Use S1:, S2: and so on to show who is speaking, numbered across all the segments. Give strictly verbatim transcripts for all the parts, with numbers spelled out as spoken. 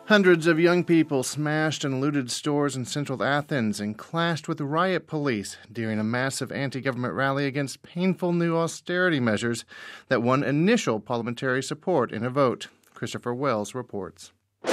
S1: Hundreds of young people smashed and looted stores in central Athens and clashed with riot police during a massive anti-government rally against painful new austerity measures that won initial parliamentary support in a vote. Christopher Wells reports.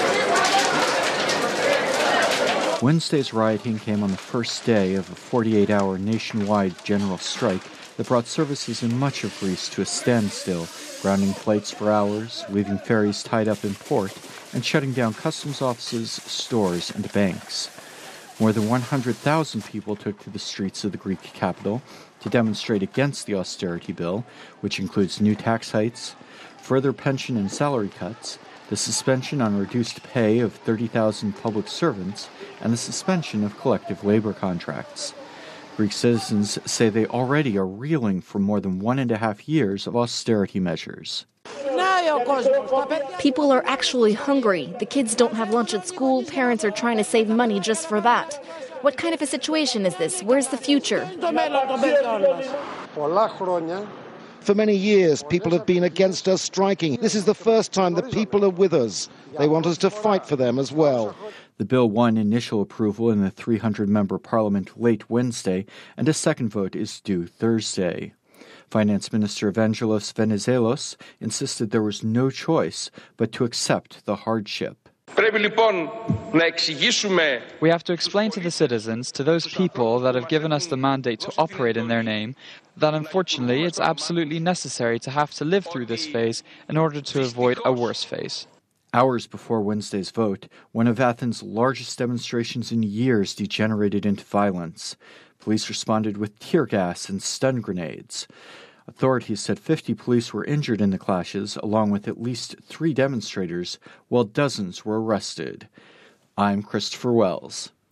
S2: Wednesday's rioting came on the first day of a forty-eight hour nationwide general strike that brought services in much of Greece to a standstill, grounding flights for hours, leaving ferries tied up in port, and shutting down customs offices, stores, and banks. More than one hundred thousand people took to the streets of the Greek capital to demonstrate against the austerity bill, which includes new tax hikes, further pension and salary cuts, the suspension on reduced pay of thirty thousand public servants, and the suspension of collective labor contracts. Greek citizens say they already are reeling from more than one and a half years of austerity measures.
S3: People are actually hungry. The kids don't have lunch at school. Parents are trying to save money just for that. What kind of a situation is this? Where's the future?
S4: For many years, people have been against us striking. This is the first time that people are with us. They want us to fight for them as well.
S2: The bill won initial approval in the three hundred member parliament late Wednesday, and a second vote is due Thursday. Finance Minister Evangelos Venizelos insisted there was no choice but to accept the hardship.
S5: We have to explain to the citizens, to those people that have given us the mandate to operate in their name, that unfortunately it's absolutely necessary to have to live through this phase in order to avoid a worse phase.
S2: Hours before Wednesday's vote, one of Athens' largest demonstrations in years degenerated into violence. Police responded with tear gas and stun grenades. Authorities said fifty police were injured in the clashes, along with at least three demonstrators, while dozens were arrested. I'm Christopher Wells.